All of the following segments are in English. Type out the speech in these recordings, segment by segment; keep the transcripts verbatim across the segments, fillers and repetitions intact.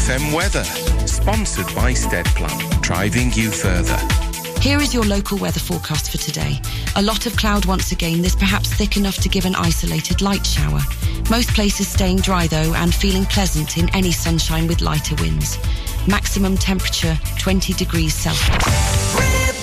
F M weather, sponsored by Steadplan, driving you further. Here is your local weather forecast for today. A lot of cloud once again, this perhaps thick enough to give an isolated light shower. Most places staying dry though and feeling pleasant in any sunshine with lighter winds. Maximum temperature twenty degrees Celsius.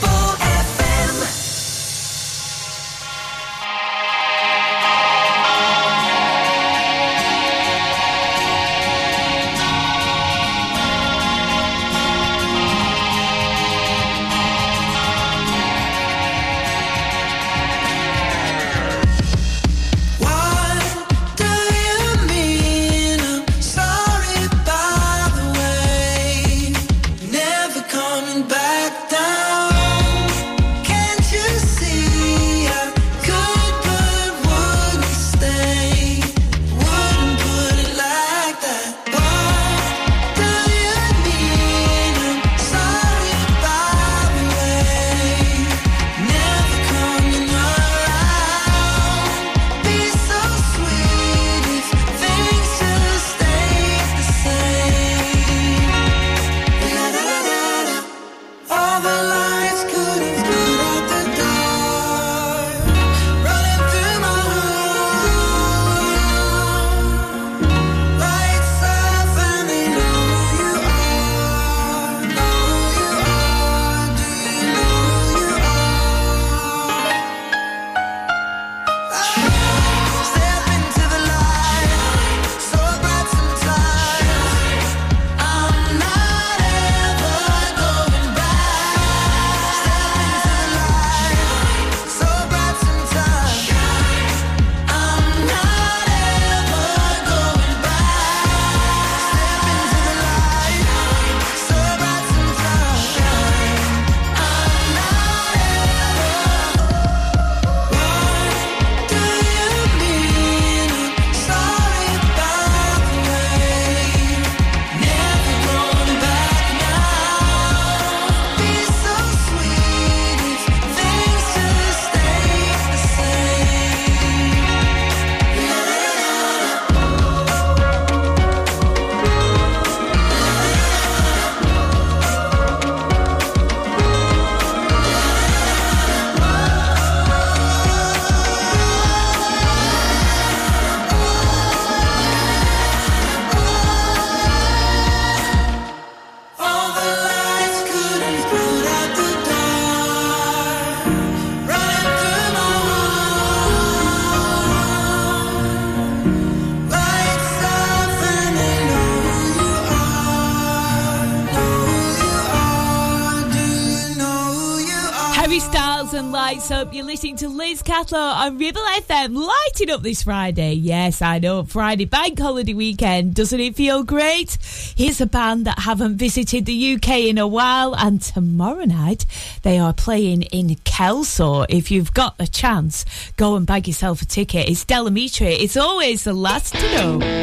Up, you're listening to Liz Catlow on Ribble F M, lighting up this Friday. Yes, I know, Friday bank holiday weekend. Doesn't it feel great? Here's a band that haven't visited the U K in a while, and tomorrow night they are playing in Kelso. If you've got a chance, go and bag yourself a ticket. It's Del Amitri. It's always the last to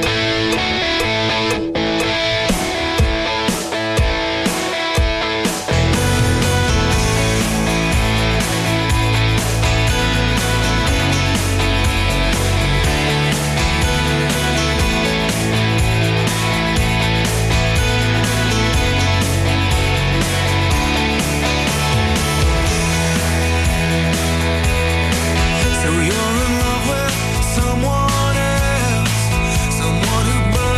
know. So you're in love with someone else, someone who burns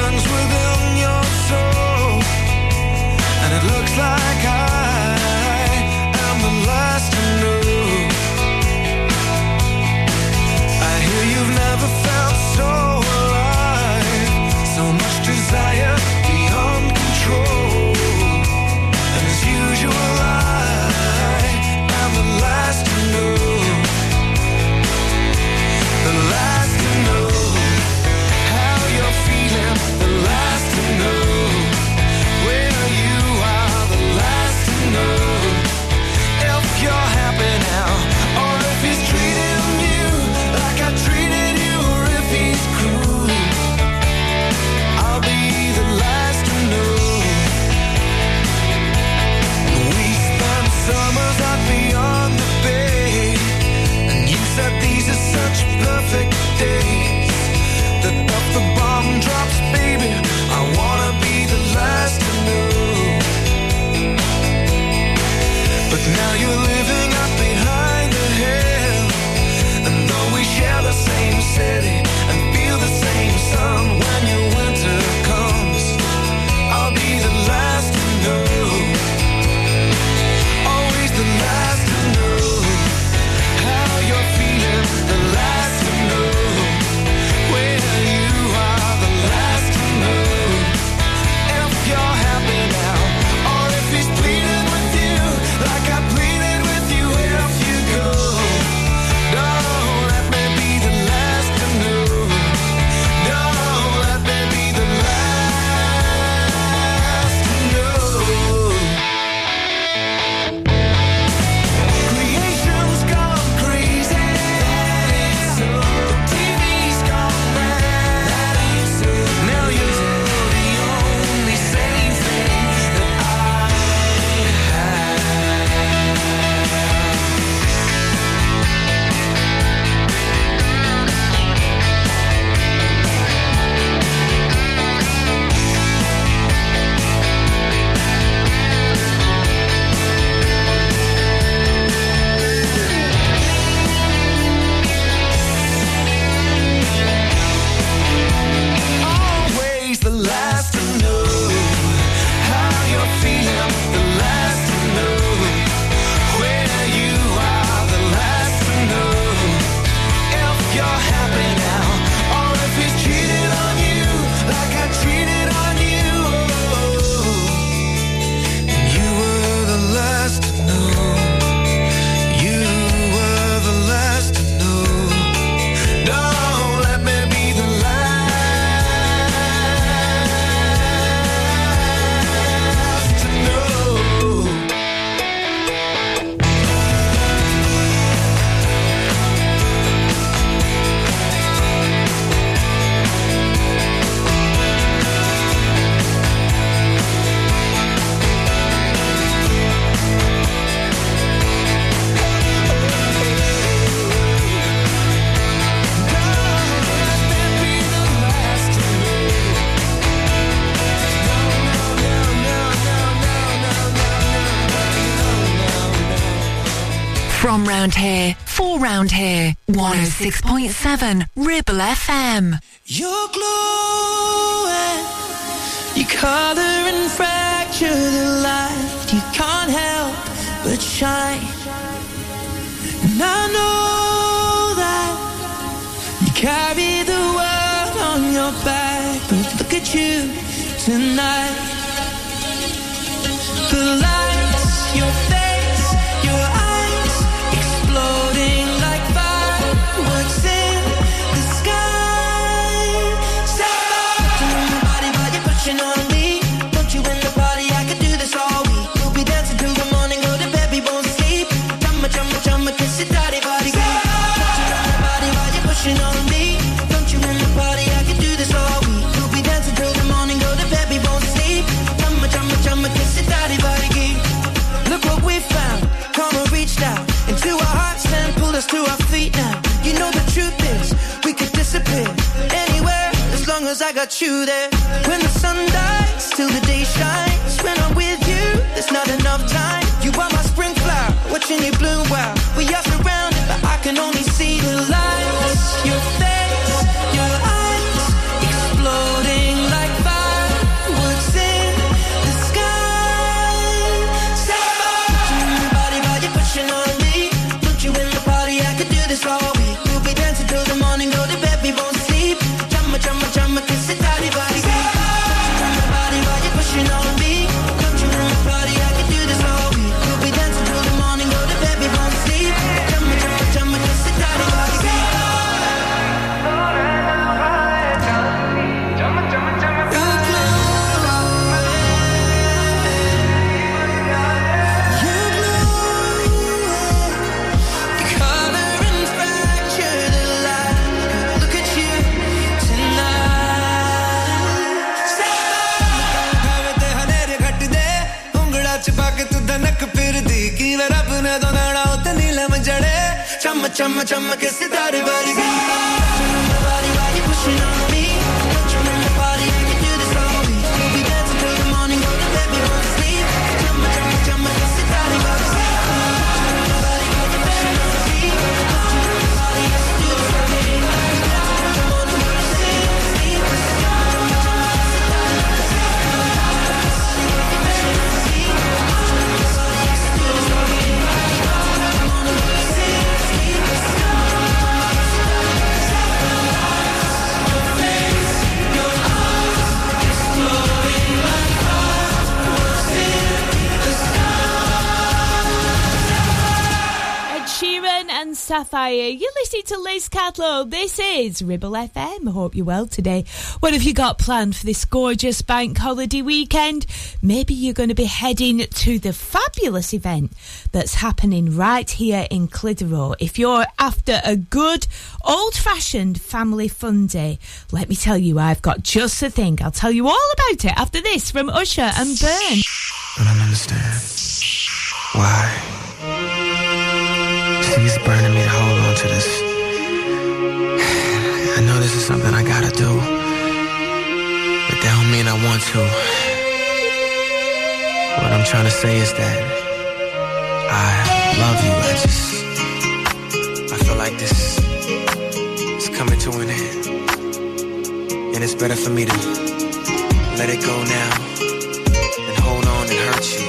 From round here, for round here, one oh six point seven Ribble F M. You're glowing, you color and fracture the light. You can't help but shine. And I know that you carry the world on your back, but look at you tonight. The lights, your face, your eyes, exploding like fireworks in the sky. Something in your body while you're pushing on me. Don't you in the party, I could do this all week. We'll be dancing till the morning, go to bed, we won't sleep. Chumma, chumma, chumma, kiss it, daddy, body. Don't you in the body while you're pushing on me. Don't you in the party, I could do this all week. We'll be dancing till the morning, go to bed, we won't sleep. Chumma, chumma, chumma, kiss it, daddy, body. Look what we found, karma reached out into our hearts and pulled us to our feet now. You know the truth is, we could disappear anywhere as long as I got you there. When the sun dies, till the day shines. When I'm with you, there's not enough time. You are my spring flower, watching you bloom wild. We are surrounded, but I can only see the lights. Your face, your eyes, exploding like fireworks in the sky. On me, put you in the party, I could do this all week. We'll be dancing till the morning, go to bed, we won't sleep. Chumma, chumma, chumma, kiss it, daddy, body. Put you in the body while you're pushing on me. Put you in the party, I could do this all week. We'll be dancing till the morning, go to bed, we won't sleep. Chumma, chumma, chumma, kiss it, daddy, body. Chumma, chumma, chumma, kiss it, daddy, body. Put you in the body while you're pushing on me. Put you in the party, I can do this all week. We'll be dancing till the morning, go to bed, we won't sleep. Chumma, chumma, chumma, kiss it, daddy, body. Put you in the body while you're pushing on me. Put you in the party, I can do this all week. We'll be dancing till the morning, go to sleep. Sleep. Chumma, chumma, kiss it, daddy, body. Put you in the body while you're pushing on me. Put you in the party, I can do this all week. And Sapphire, you're listening to Liz Catlow. This is Ribble F M. I hope you're well today. What have you got planned for this gorgeous bank holiday weekend? Maybe you're going to be heading to the fabulous event that's happening right here in Clitheroe. If you're after a good old-fashioned family fun day, let me tell you, I've got just the thing. I'll tell you all about it after this from Usher and Burn. I don't understand why. See, it's burning me to hold on to this. I know this is something I gotta do, but that don't mean I want to. What I'm trying to say is that I love you. I just, I feel like this is coming to an end, and it's better for me to let it go now than hold on and hurt you.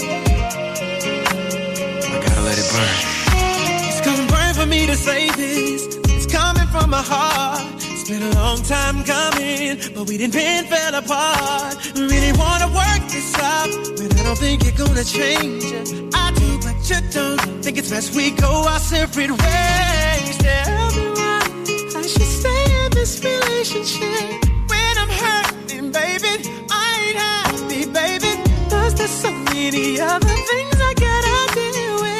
I gotta let it burn. For me to say this, it's coming from my heart. It's been a long time coming, but we didn't been fell apart. Really wanna work this out, but I don't think you're gonna change it. I do, but you don't. Think it's best we go our separate ways. Tell me why I should stay in this relationship when I'm hurting, baby. I ain't happy, baby. Cause there's so many other things I gotta deal with.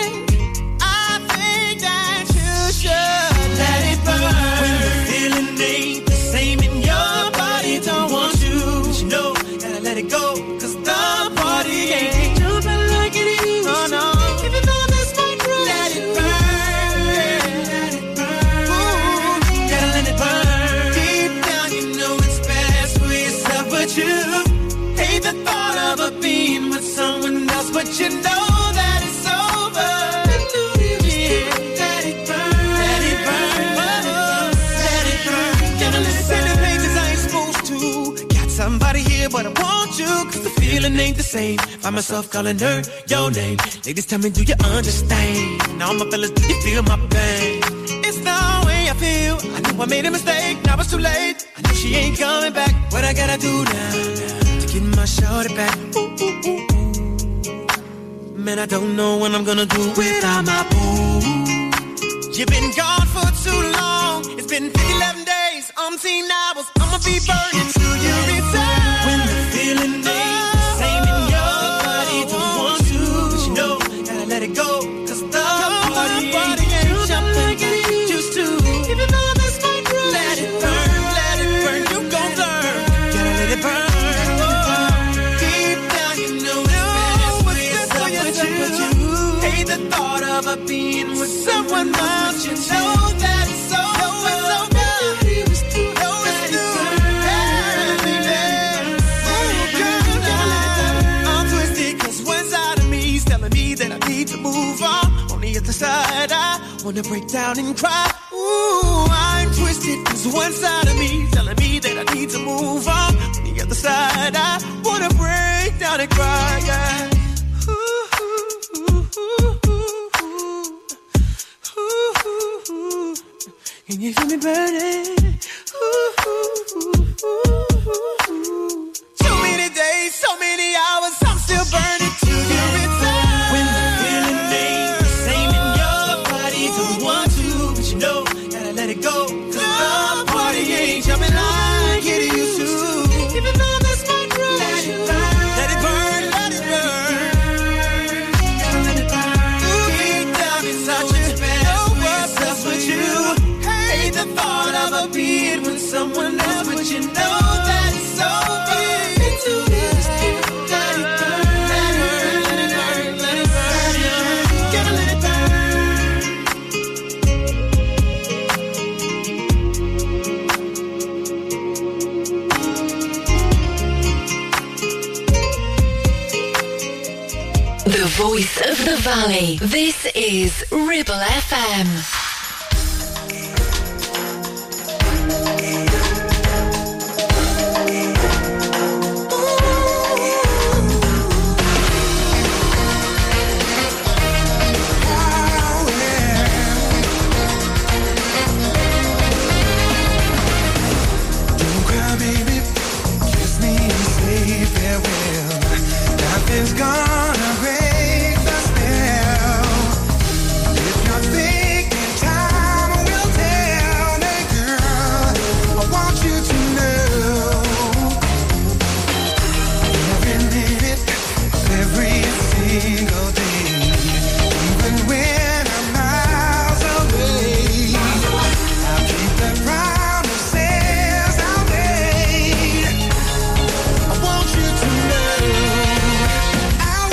Let it burn. When the feeling ain't the same in your body, don't want you. But you know, gotta let it go. Cause the party ain't jumping like it used to. Oh no. Even though this might rush let it burn. Let it burn. Ooh, gotta let it burn. Deep down, you know it's best for yourself, but you hate the thought of a being with someone else, but you know feeling ain't the same. Find myself calling her your name. Ladies, tell me, do you understand? Now my fellas, do you feel my pain? It's the way I feel. I knew I made a mistake, now it's too late. I know she ain't coming back. What I gotta do now, now to get my shorty back? Ooh, ooh, ooh, ooh. Man, I don't know what I'm gonna do without my boo. You've been gone for too long. It's been fifty, eleven days, umpteen hours. I'ma be burning till you return. When the feeling ain't the same in your body, don't want to, but you know, gotta let it go. Cause the party ain't jumping like it used to. Even though this might ruin, let it burn, let it burn, you gon' learn. Gotta let it burn. Deep down, you know it's best with you. Hate the thought of a being with someone else. You know that it's over, it's over. Know it's through. I'm twisted 'cause one side of me is telling me that I need to move on. On the other side, I wanna break down and cry. Ooh, I'm twisted 'cause one side of me is telling me that I need to move on. On the other side, I wanna break down and cry. Yeah. Can you feel me burning? Ooh, ooh, ooh, ooh. Too many days, so many hours, I'm still burning till you return. When the feeling ain't the same in your body, don't want to, but you know, gotta let it go. 'Cause the party ain't jumping like it used to. Even though this might ruin, let it burn, let it burn, let it burn. Gotta let it burn. Ooh, deep down inside you, know what's up with you. The thought of a being with someone else, but you know that it's over. It's too easy. Let it burn, let it burn, let it burn, let it burn. Gotta let it burn. The voice of the valley. This is Ribble F M. Nothing's gonna break the spell. If you're thinking time will tell me, girl, I want you to know. Every minute, every single day, even when I'm miles away, I'll keep the promises I made. I want you to know.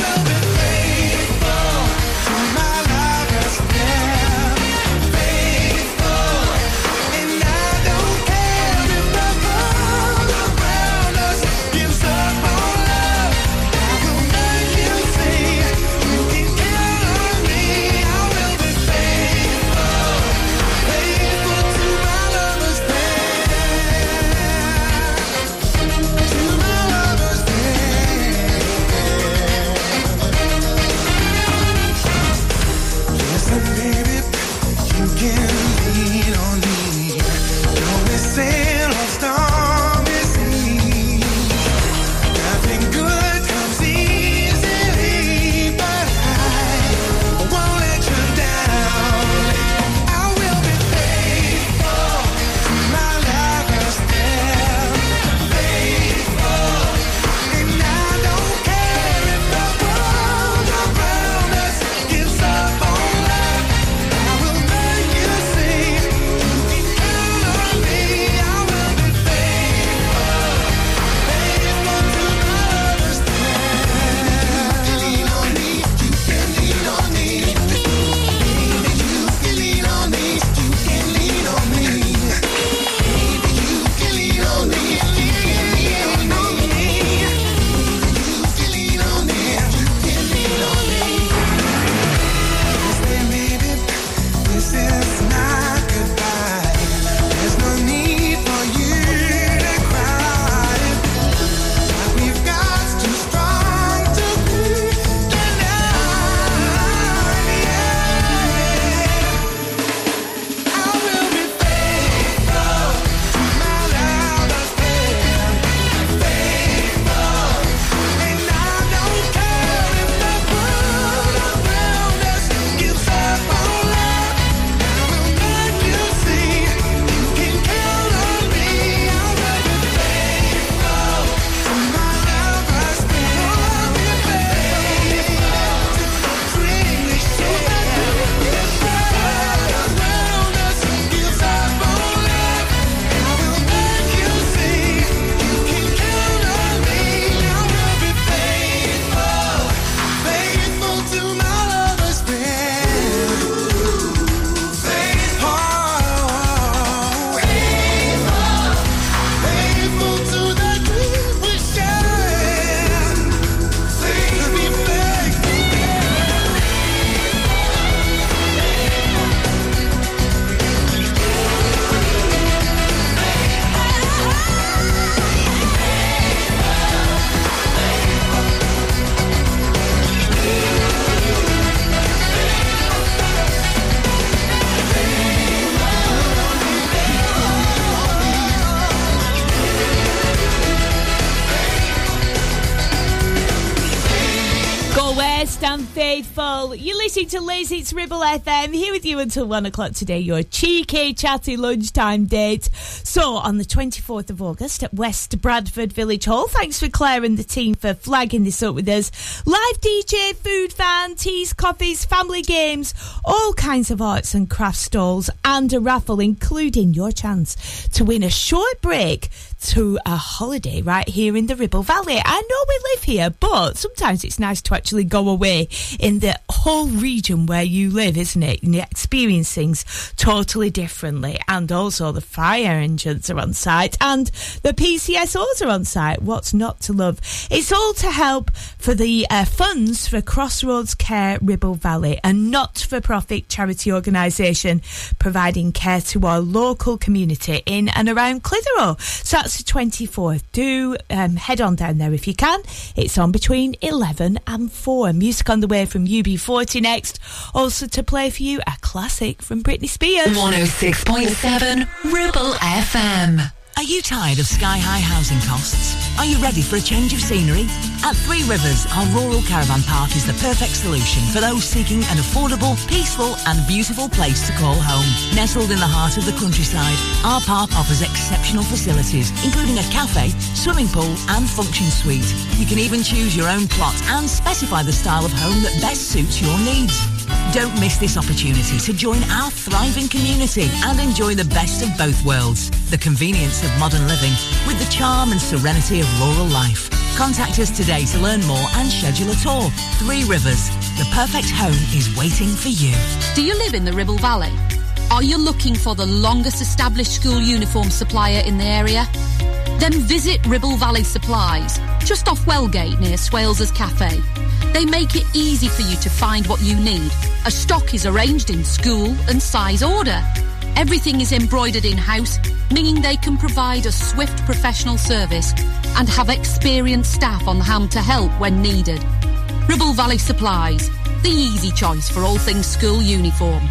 West and Faithful. You're listening to Liz, it's Ribble F M, here with you until one o'clock today, your cheeky, chatty lunchtime date. So, on the twenty-fourth of August at West Bradford Village Hall, thanks for Claire and the team for flagging this up with us. Live D J, food van, teas, coffees, family games, all kinds of arts and crafts stalls, and a raffle, including your chance to win a short break to a holiday right here in the Ribble Valley. I know we live here, but sometimes it's nice to actually go away in the whole region where you live, isn't it? And you experience things totally differently. And also the fire engines are on site and the P C S Os are on site. What's not to love? It's all to help for the uh, funds for Crossroads Care Ribble Valley, a not-for-profit charity organisation providing care to our local community in and around Clitheroe. So that's the twenty-fourth. Do um, head on down there if you can. It's on between eleven and four. Music on the way from U B forty next. Also to play for you, a classic from Britney Spears. one oh six point seven Ribble F M. Are you tired of sky-high housing costs? Are you ready for a change of scenery? At Three Rivers, our rural caravan park is the perfect solution for those seeking an affordable, peaceful and beautiful place to call home. Nestled in the heart of the countryside, our park offers exceptional facilities, including a cafe, swimming pool and function suite. You can even choose your own plot and specify the style of home that best suits your needs. Don't miss this opportunity to join our thriving community and enjoy the best of both worlds. The convenience of modern living with the charm and serenity of rural life. Contact us today to learn more and schedule a tour. Three Rivers, the perfect home is waiting for you. Do you live in the Ribble Valley? Are you looking for the longest established school uniform supplier in the area? Then visit Ribble Valley Supplies, just off Wellgate near Swales's Cafe. They make it easy for you to find what you need. A stock is arranged in school and size order. Everything is embroidered in-house, meaning they can provide a swift professional service and have experienced staff on hand to help when needed. Ribble Valley Supplies, the easy choice for all things school uniform.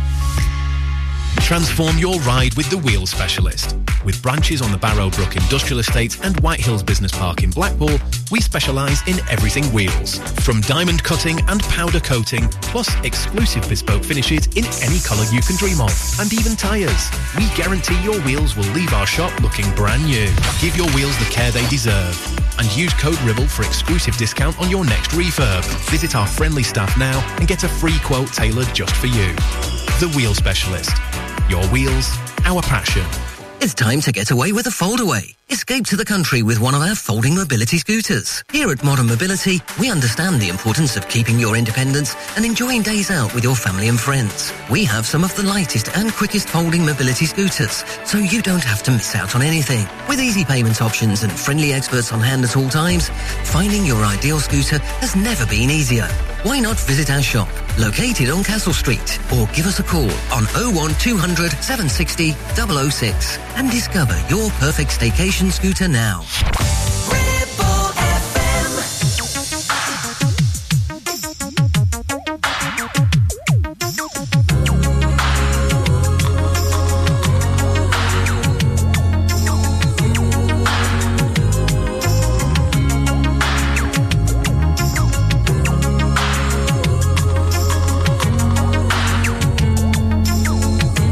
Transform your ride with the Wheel Specialist. With branches on the Barrowbrook Industrial Estate and White Hills Business Park in Blackpool, we specialise in everything wheels. From diamond cutting and powder coating, plus exclusive bespoke finishes in any colour you can dream of, and even tyres. We guarantee your wheels will leave our shop looking brand new. Give your wheels the care they deserve. And use code RIBBLE for exclusive discount on your next refurb. Visit our friendly staff now and get a free quote tailored just for you. The Wheel Specialist. Your wheels, our passion. It's time to get away with a foldaway. Escape to the country with one of our folding mobility scooters. Here at Modern Mobility, we understand the importance of keeping your independence and enjoying days out with your family and friends. We have some of the lightest and quickest folding mobility scooters, so you don't have to miss out on anything. With easy payment options and friendly experts on hand at all times, finding your ideal scooter has never been easier. Why not visit our shop, located on Castle Street, or give us a call on oh one two hundred, seven six oh, double oh six and discover your perfect staycation scooter now.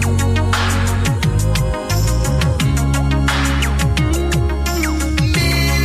Me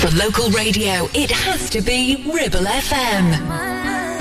For local radio, it has to be Ribble F M.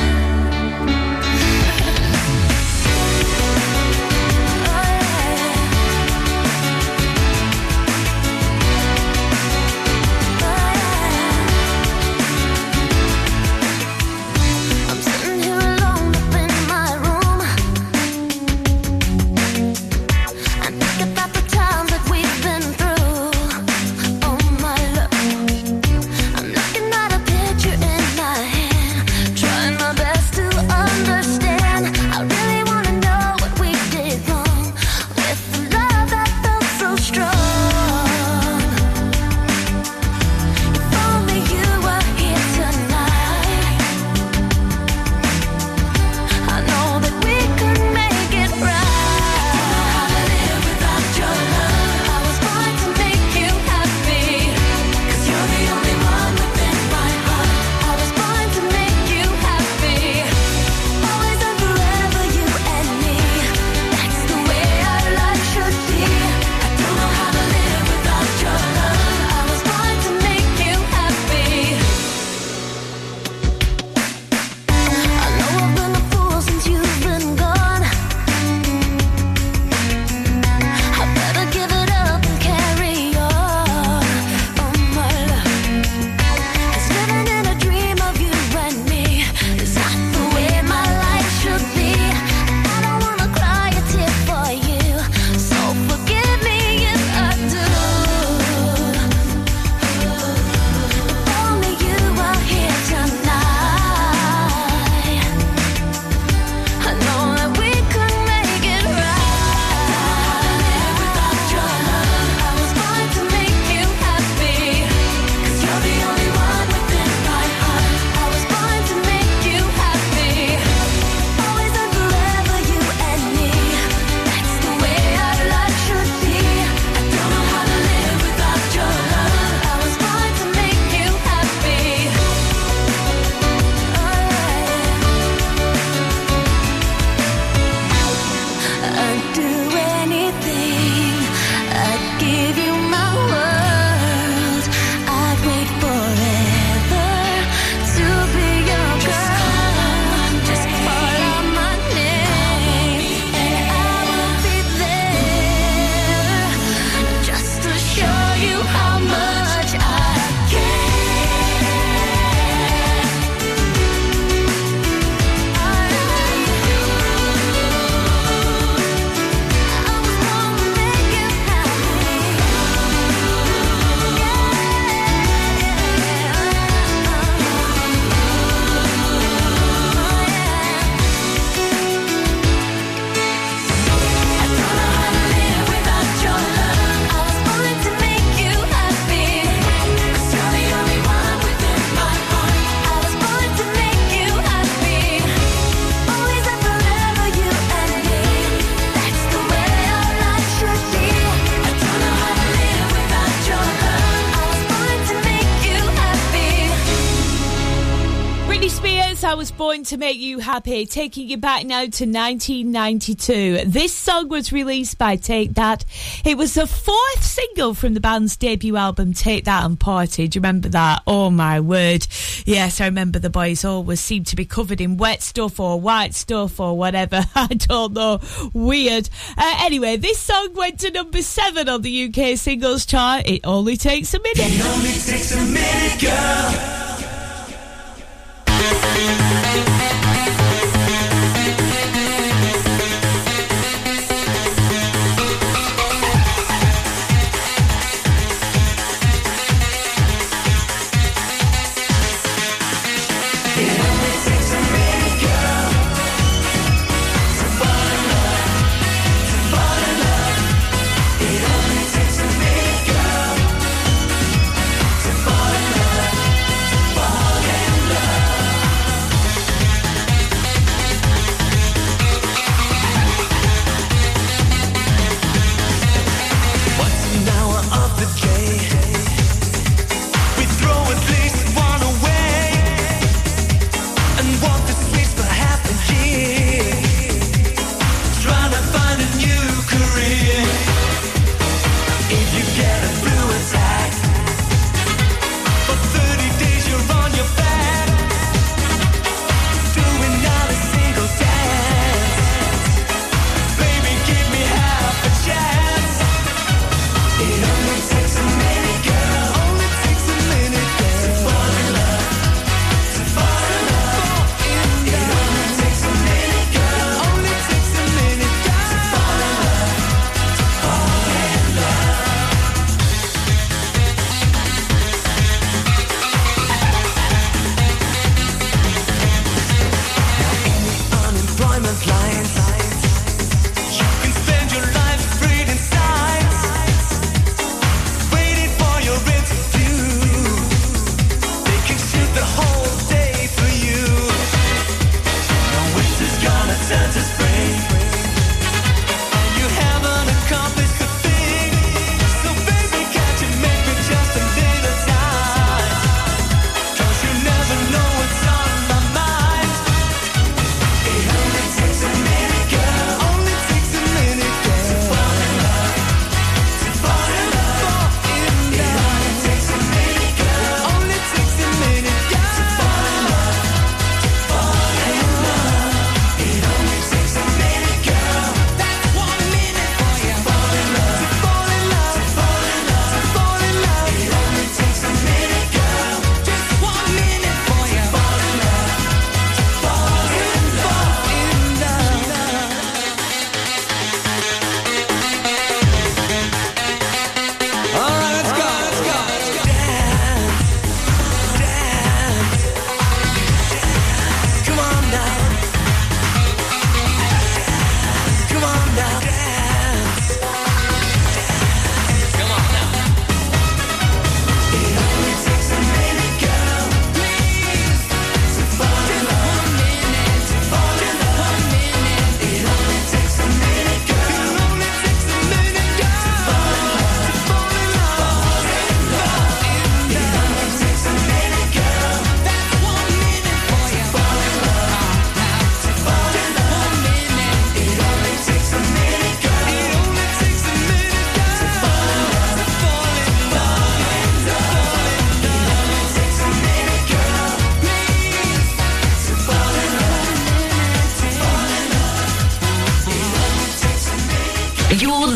I Was Born to Make You Happy, taking you back now to nineteen ninety-two. This song was released by Take That. It was the fourth single from the band's debut album, Take That and Party. Do you remember that? Oh my word. Yes, I remember the boys always seemed to be covered in wet stuff or white stuff or whatever. I don't know. Weird. Uh, anyway, this song went to number seven on the U K singles chart. It only takes a minute. It only takes a minute, girl.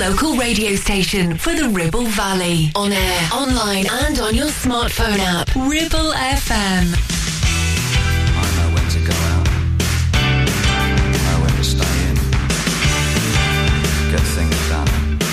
local radio station for the Ribble Valley. On air, online and on your smartphone app. Ribble F M. I know when to go out. I know when to stay in. Get things done.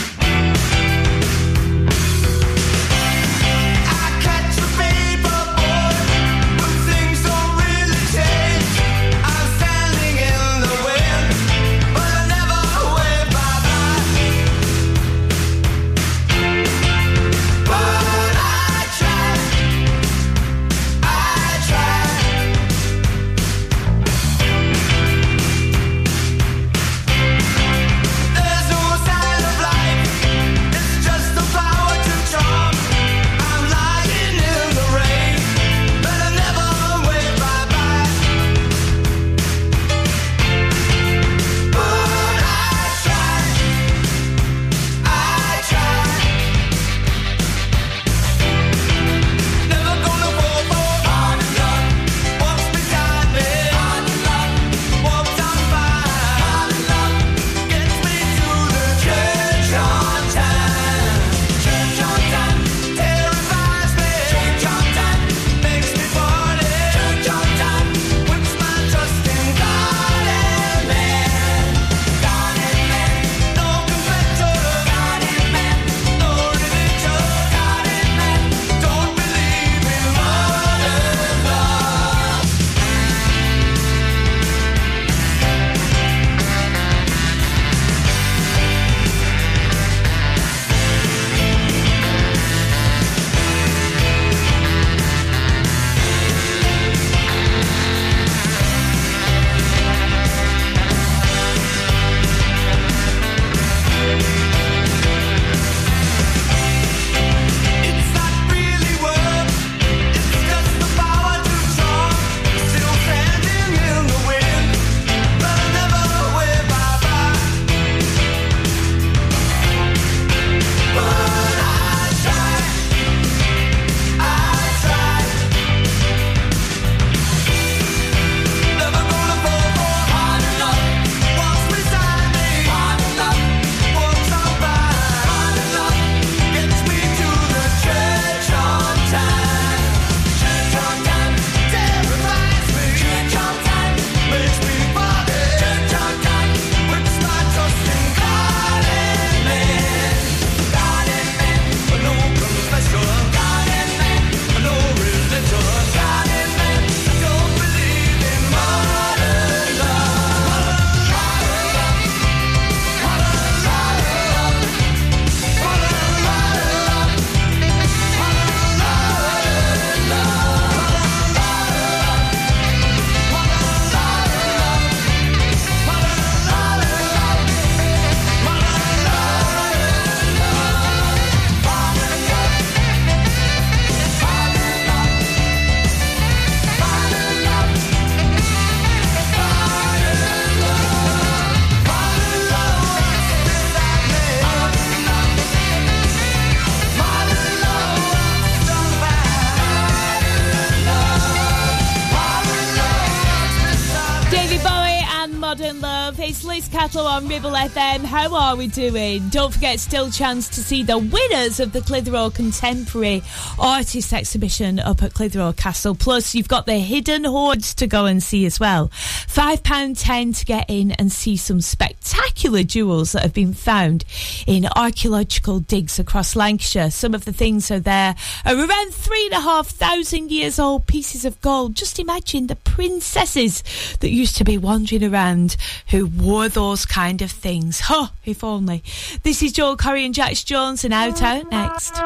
Liz Cattle on Ribble F M. How are we doing? Don't forget, still chance to see the winners of the Clitheroe Contemporary Artist Exhibition up at Clitheroe Castle. Plus, you've got the Hidden Hoards to go and see as well. five pounds ten to get in and see some spectacular jewels that have been found in archaeological digs across Lancashire. Some of the things are there are around three and a half thousand years old pieces of gold. Just imagine the princesses that used to be wandering around who wore those kind of things. Huh, if only. This is Joel Corey and Jax Jones and Out Out next.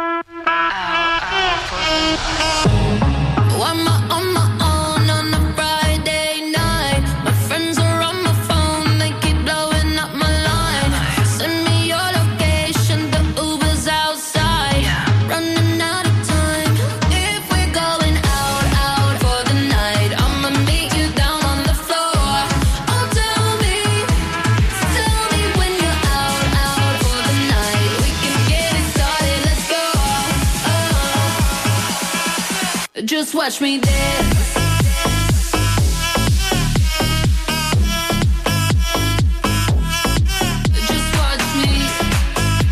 One more on my own on a Friday night. My friends are on my phone, they keep blowing up my line. Send me your location, the Uber's outside. Running out of time. If we're going out, out for the night, I'ma meet you down on the floor. Oh, tell me, tell me when you're out, out for the night. We can get it started, let's go. Oh. Just watch me dance. Just watch me.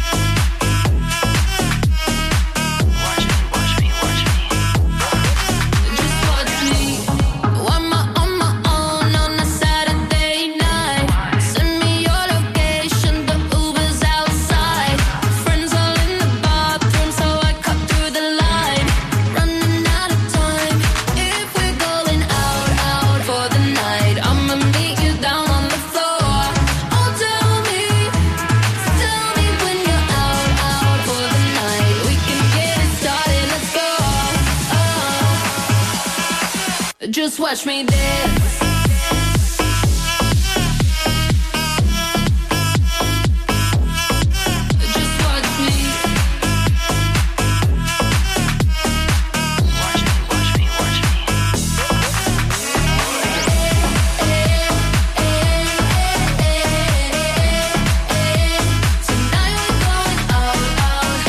Just watch me dance. Just watch me. Watch me, watch me, watch me. Tonight we're going all out.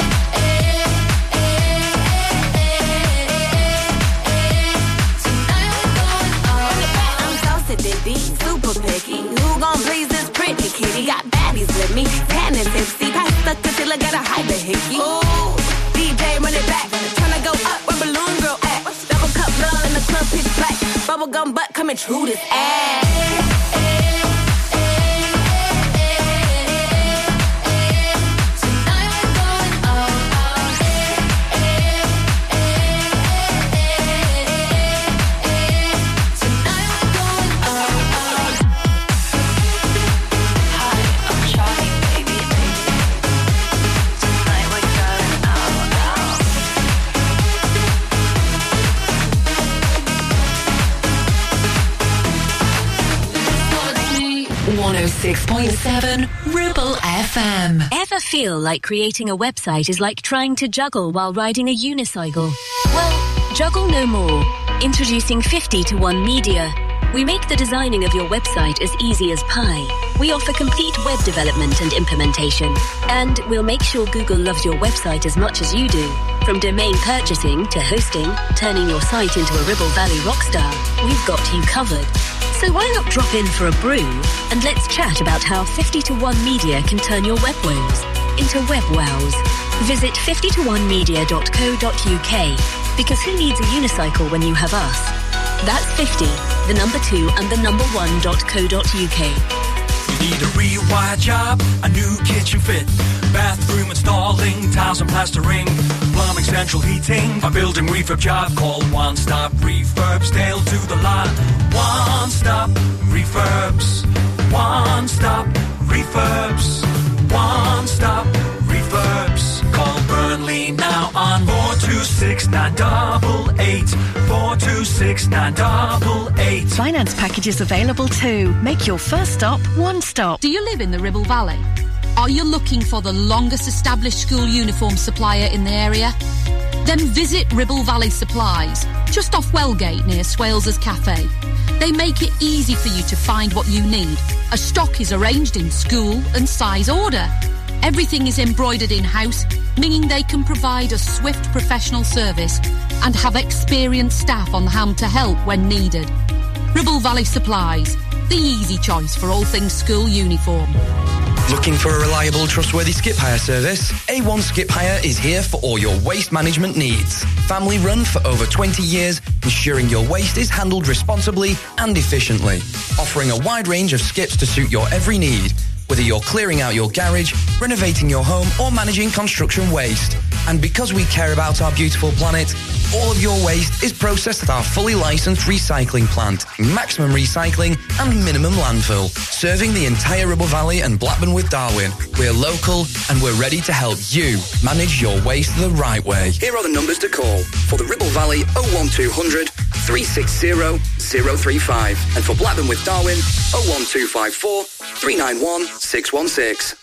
I'm so sedity, super picky. Who gon' please this pretty kitty? Got baddies with me, tan and tipsy. Pass the concealer, got a hyper hickey. Ooh, D J run it back. Tryna go up where balloon girl at. Double cup love in the club pitch black. Bubblegum butt coming true this ass. one oh six point seven Ribble F M. Ever feel like creating a website is like trying to juggle while riding a unicycle? Well, juggle no more. Introducing fifty to one Media. We make the designing of your website as easy as pie. We offer complete web development and implementation. And we'll make sure Google loves your website as much as you do. From domain purchasing to hosting, turning your site into a Ribble Valley rockstar, we've got you covered. So why not drop in for a brew and let's chat about how fifty to one Media can turn your web woes into web wows. Visit fifty to one media dot co dot uk because who needs a unicycle when you have us? That's fifty, the number two and the number one dot co dot uk. You need a rewire job, a new kitchen fit, bathroom installing, tiles and plastering, plumbing, central heating, a building refurb job. Call One Stop Refurbs, they'll do the lot. One Stop Refurbs, One Stop Refurbs, One Stop Refurbs. Call Burnley now on four two six nine eight eight, four two six nine eight eight. Finance packages available too. Make your first stop One Stop. Do you live in the Ribble Valley? Are you looking for the longest established school uniform supplier in the area? Then visit Ribble Valley Supplies, just off Wellgate near Swales's Cafe. They make it easy for you to find what you need. A stock is arranged in school and size order. Everything is embroidered in-house, meaning they can provide a swift professional service and have experienced staff on hand to help when needed. Ribble Valley Supplies, the easy choice for all things school uniform. Looking for a reliable, trustworthy skip hire service? A one Skip Hire is here for all your waste management needs. Family run for over twenty years, ensuring your waste is handled responsibly and efficiently. Offering a wide range of skips to suit your every need. Whether you're clearing out your garage, renovating your home or managing construction waste. And because we care about our beautiful planet, all of your waste is processed at our fully licensed recycling plant, maximum recycling and minimum landfill, serving the entire Ribble Valley and Blackburn with Darwen. We're local and we're ready to help you manage your waste the right way. Here are the numbers to call. For the Ribble Valley, oh one two hundred, three six zero, zero three five. And for Blackburn with Darwen, oh one two five four, three nine one, six one six.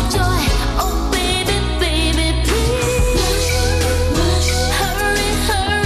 Hurry, hurry.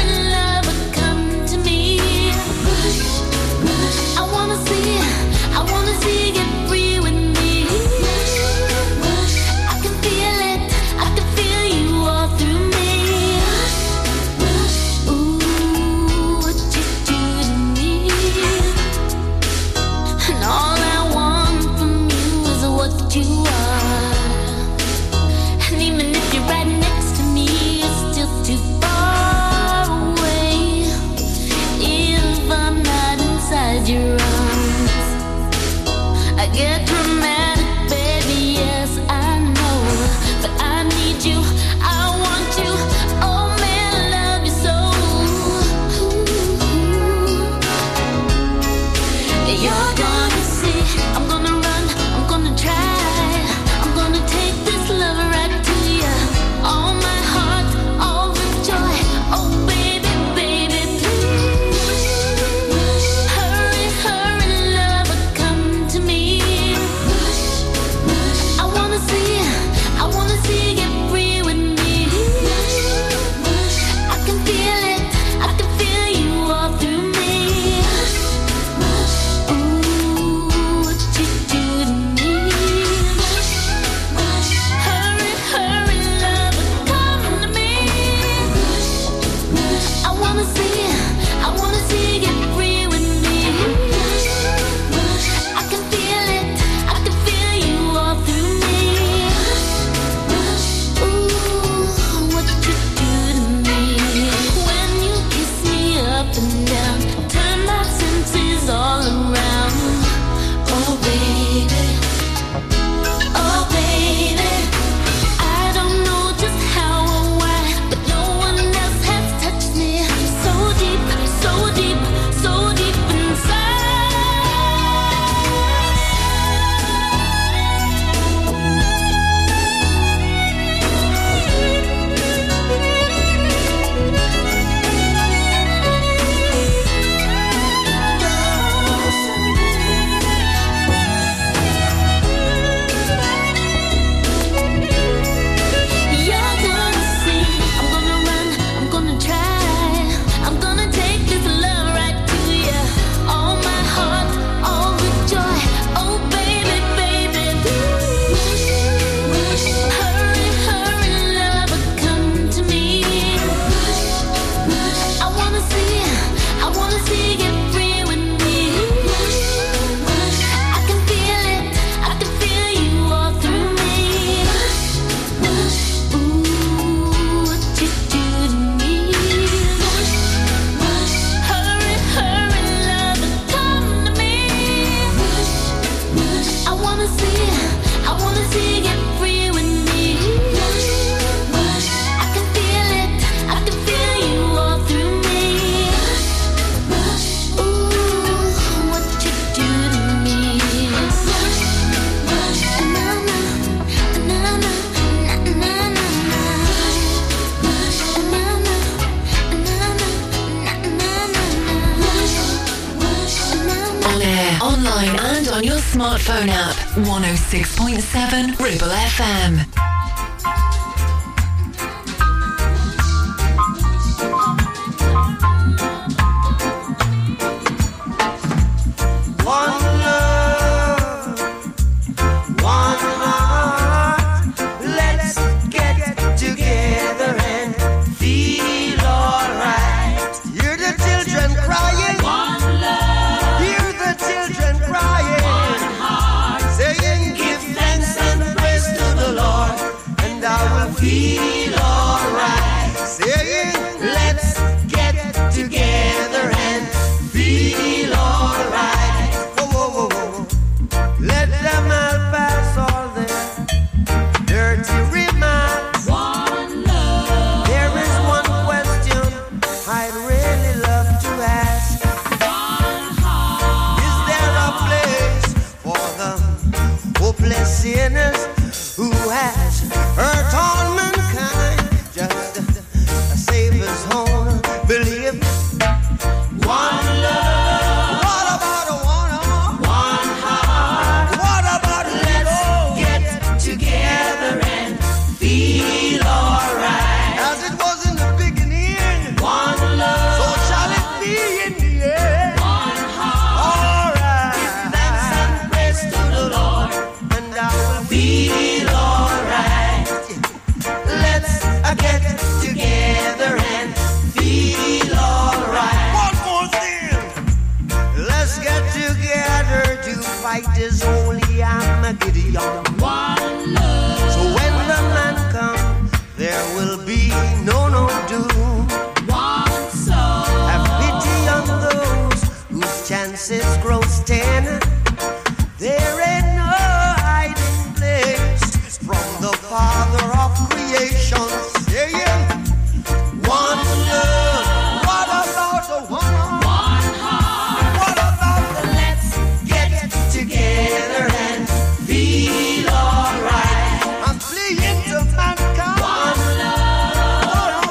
online and on your smartphone app. one oh six point seven Ribble F M. One love, one heart. Let's get together and feel alright. Hear the children crying. One love. Hear the children crying. One heart. Saying, give thanks and praise to the Lord, and I will feel alright. Saying, let's get together and feel alright. Let them all pass all their dirty remarks. One love. There is one question I'd really love to ask. One heart. Is there a place for the hopeless sinners who has hurt all mankind? Just a Savior's own belief. One love. What about a one heart? One heart. What about let's get together and feel alright? As it was in the beginning. One love. So shall it be in the end. One heart. Alright. Give thanks and praise to the Lord, and I will feel alright. Let's uh, get together and feel alright. One more thing. Let's get together to fight this holy Armageddon. One love. So when the man comes, there will be no, no doom. One soul. Have pity on those whose chances grow thin. There ain't no hiding place from the Father of creation. Saying, one love. What about the one heart? One heart. What about the let's get together and feel alright? I'm fleeing to mankind. One love.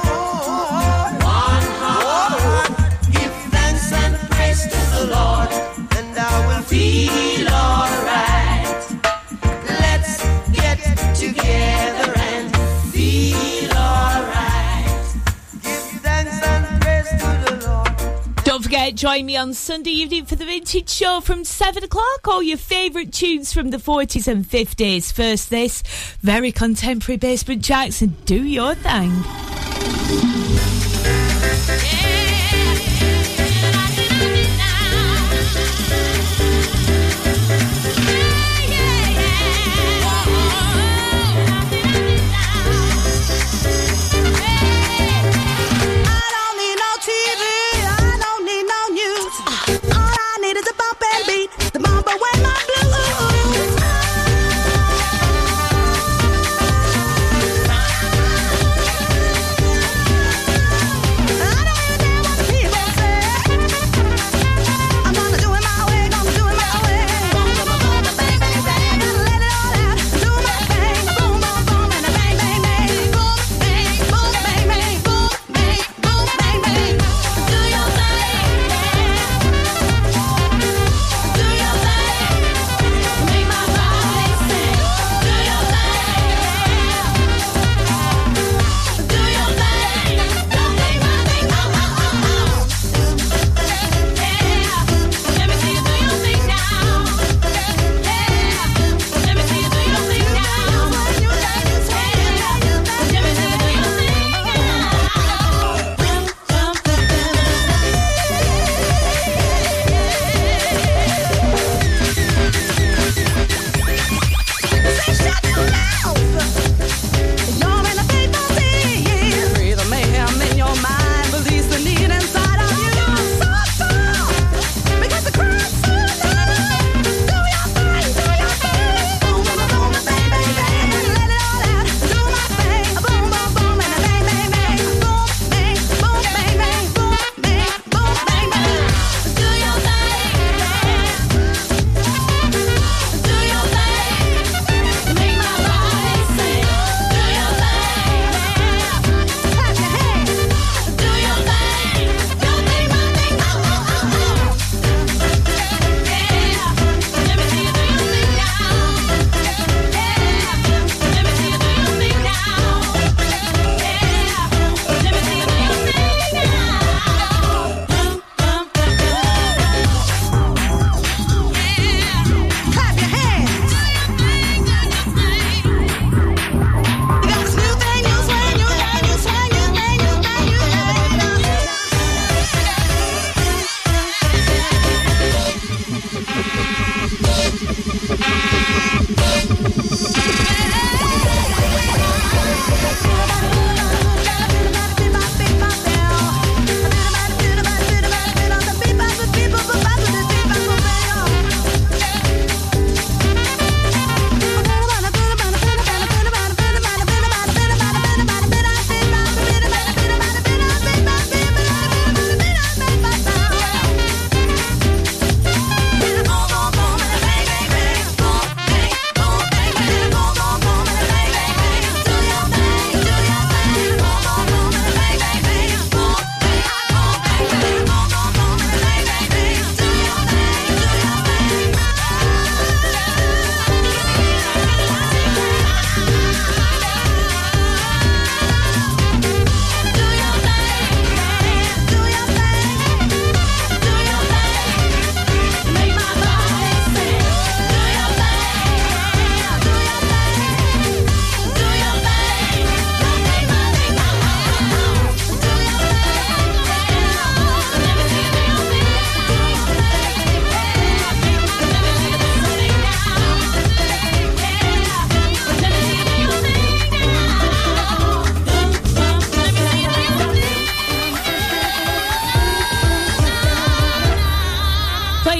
One heart. Give thanks and praise to the Lord, and I will feel alright. Let's get together and feel alright. Give thanks and praise to the Lord. Don't forget, join me on Sunday evening for the Vintage Show from seven o'clock. All your favourite tunes from the forties and fifties. First this, very contemporary Basement Jackson, Do Your Thing. I don't need no T V, I don't need no news. All I need is a bump and beat, the bump away my blues.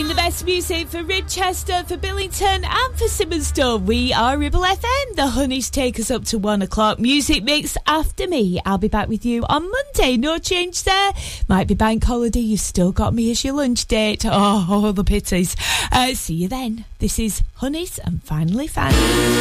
playing the best music for Ribchester, for Billington and for Simonstone. We are Ribble F M. The Honeys take us up to one o'clock. Music mix after me. I'll be back with you on Monday. No change there. Might be bank holiday. You've still got me as your lunch date. Oh, oh the pities. Uh, see you then. This is Honeys and Finally Found.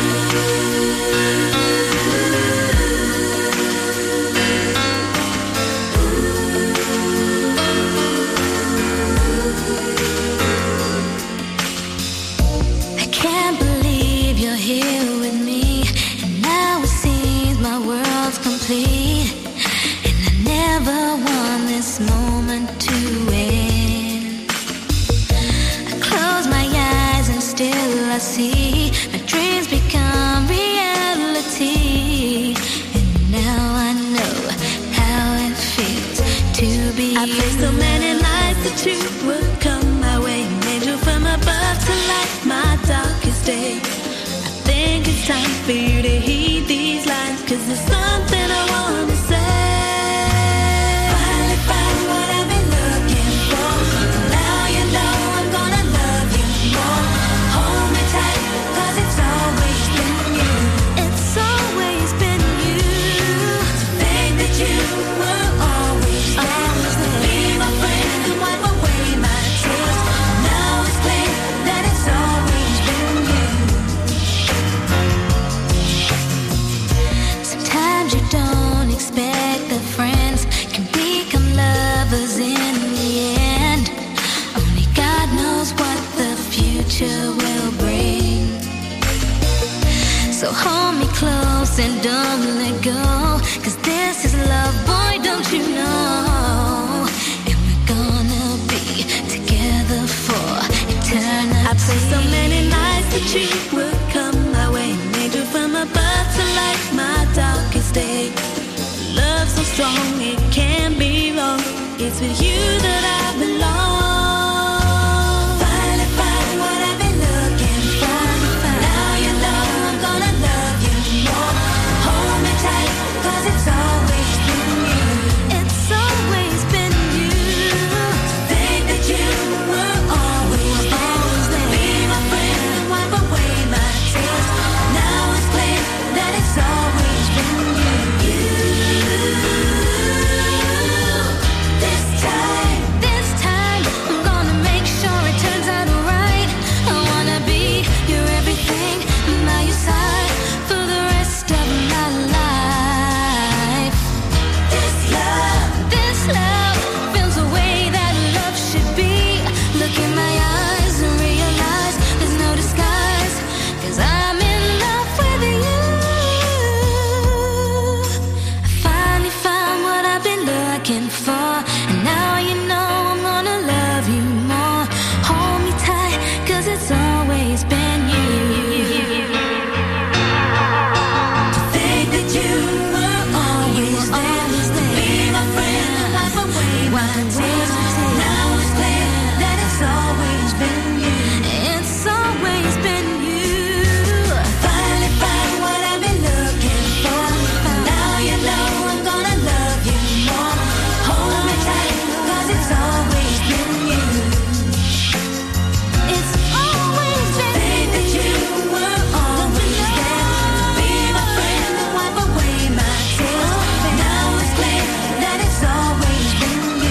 Here with me, and now it seems my world's complete, and I never want this moment to end. I close my eyes and still I see my dreams become reality, and now I know how it feels to be. I played so many nights that you would come my way, an angel from above to light my darkest day. I think it's time for you to heed these lines, 'cause there's something I wanna say. Finally found what I've been looking for. Now you know I'm gonna love you more. Hold me tight, 'cause it's always been you. It's always been you. To think that you were always there. Be my friend and wipe away my tears. Now it's clear that it's always been you. Sometimes you don't expect that friends can become lovers in the end. Only God knows what the future will bring. So hold me close and don't let go, 'cause this is love, boy, don't you know? And we're gonna be together for eternity. I played so many nights that you would come my way, an angel from above to light my darkest day. Love so strong, it can't be wrong. It's with you that I belong. Finally found what I've been looking for. Now you know I'm gonna love you more. Hold me tight, 'cause it's always been you. It's always been you. Think that you were always there. Be my friend and wipe away my tears. Now it's clear that it's always been you. This time, this time, I'm gonna make sure it turns out right. I wanna be your everything, by your side for the rest of my life. This love, this love feels the way that love should be. Look in my eyes and realize there's no disguise, 'cause I'm in love with you. I finally found what I've been looking for, and now you know I'm gonna love you more. Hold me tight, 'cause it's always been you. To think that you were always there. Be my friend, wipe away my tears.